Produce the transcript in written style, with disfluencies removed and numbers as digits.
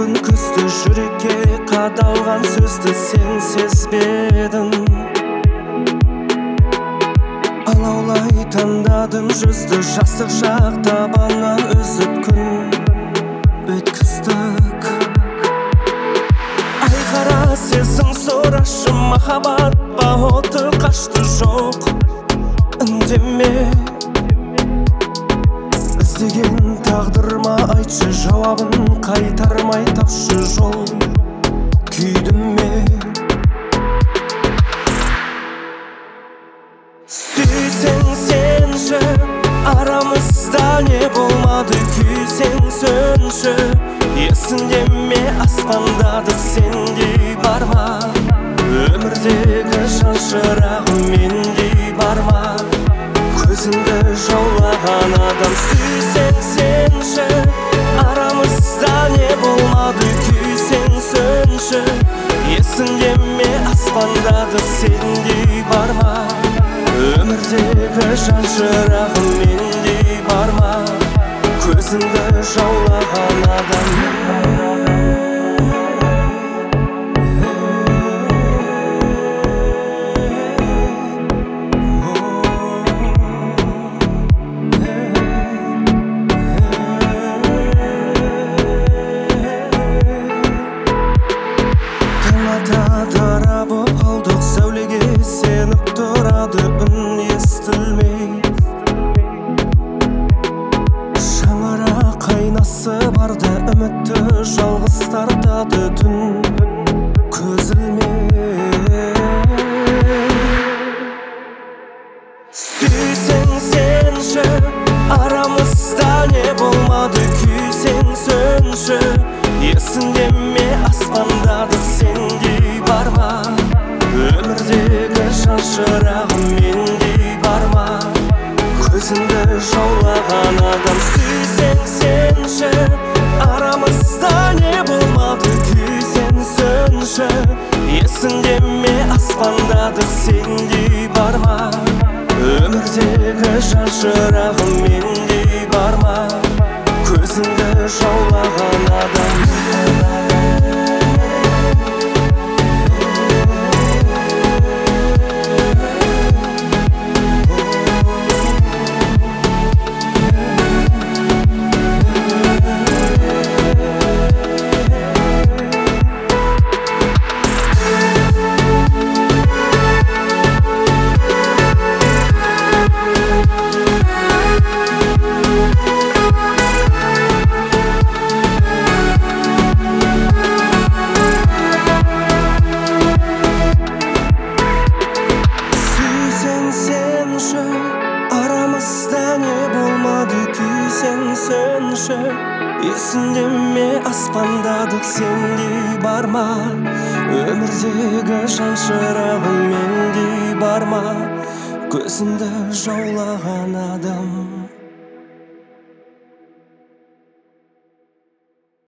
Ашықпын күзді жүрекке қадалған сөзді сен сезбедің. Алаулай таңдадым жүзді жастық шақта банан үзіп күн өткіздік. Айқара сезім сұрашы махаббат па оты қашты жоқ үндеме. Іздеген тағдыр ма айтшы жауабын қайтармай тапшы жол күйдім ме. Сүйсең сенші арамызда не болмады, күйсең сөнші есіңде ме аспандады сендей бар ма, өмірдегі жан шырағы мендей бар ма, көзіңді жаулаған адам. Сүйсең сенші арамызда не болмады, күйсең сөнші есіңде ме аспандады сендей бар ма, өмірдегі жан шырағы мендей бар ма, көзіңді жаулаған адам. Дара боп қалдық, сәулеге сеніп тұрады үн естілмей. Шаңырақ қайнасы барда үмітті жалғыз тартады түн көз ілмей. Сүйсең сенші арамызда не болмады, күйсең сөнші есіңде ме аспандады сендей бар ма, өмірдегі жан шырағы мендей бар ма, көзіңді жаулаған адам. Сүйсең сенші арамызда не болмады, күйсең сөнші есіңде ме аспандады сендей бар ма, өмірдегі жан шырағы мендей бар ма, көзіңді жаулаған адам. Сөнші есіңде ме аспандадық сендей бар ма, өмірдегі жан шырағы мендей бар ма, көзіңді жаулаған адам.